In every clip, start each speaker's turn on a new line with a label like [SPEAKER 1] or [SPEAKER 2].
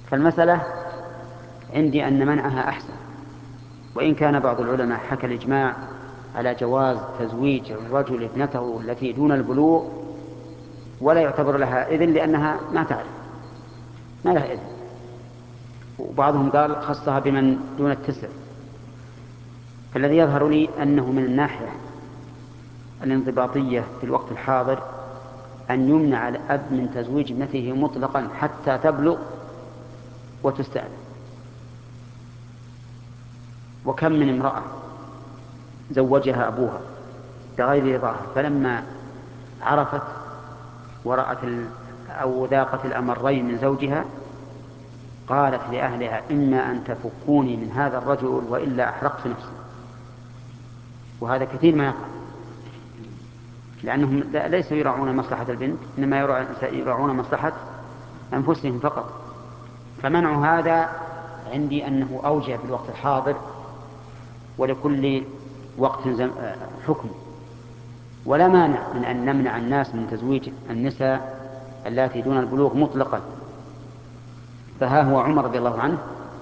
[SPEAKER 1] فالمسألة عندي أن منعها أحسن، وإن كان بعض العلماء حكى الإجماع على جواز تزويج الرجل ابنته التي دون البلوغ ولا يعتبر لها إذن لأنها ما تعرف، ما لها إذن. وبعضهم قال خصها بمن دون التسع. فالذي يظهر لي أنه من الناحية الانضباطية في الوقت الحاضر أن يمنع الأب من تزويج ابنته مطلقا حتى تبلغ وتستأذن. وكم من امرأة زوجها أبوها بغير رضاها، فلما عرفت ورأت أو ذاقت الأمرين من زوجها قالت لأهلها إما أن تفكوني من هذا الرجل وإلا أحرقت نفسي. وهذا كثير ما يقع، لأنهم ليسوا يراعون مصلحة البنت، إنما يراعون مصلحة أنفسهم فقط. فمنع هذا عندي أنه أوجه في الوقت الحاضر، ولكل وقت حكم. ولا مانع من أن نمنع الناس من تزويج النساء اللاتي دون البلوغ مطلقا. فها هو عمر رضي الله عنه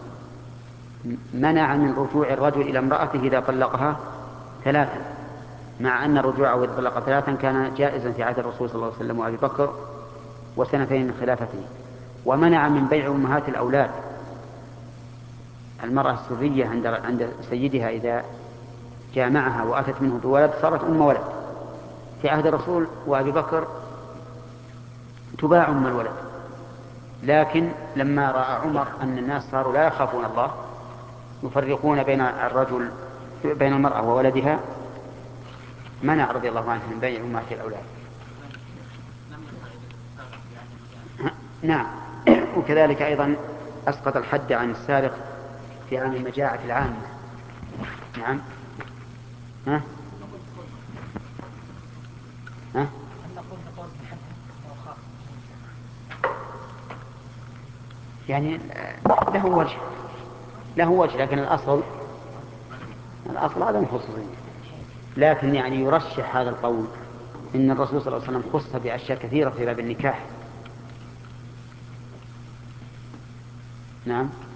[SPEAKER 1] منع من رجوع الرجل إلى امرأته إذا طلقها ثلاثا، مع أن الرجوع إذا طلق ثلاثا كان جائزا في عهد الرسول صلى الله عليه وسلم وأبي بكر وسنتين من خلافته. ومنع من بيع أمهات الأولاد، المرأة السرية عند سيدها إذا جامعها وأتت منه بولد صارت أم ولد. في عهد الرسول وأبي بكر تباع أم الولد، لكن لما رأى عمر أن الناس صاروا لا يخافون الله يفرقون بين المرأة وولدها منع رضي الله عنه من بيع أمهات الأولاد. نعم. وكذلك أيضا أسقط الحد عن السارق في عام المجاعة العامة. نعم. ها؟ ها؟ يعني له وجه لكن الأصل عدم خصوصية. لكن يعني يرشح هذا القول إن الرسول صلى الله عليه وسلم خص بأشياء كثيرة في باب النكاح. نعم.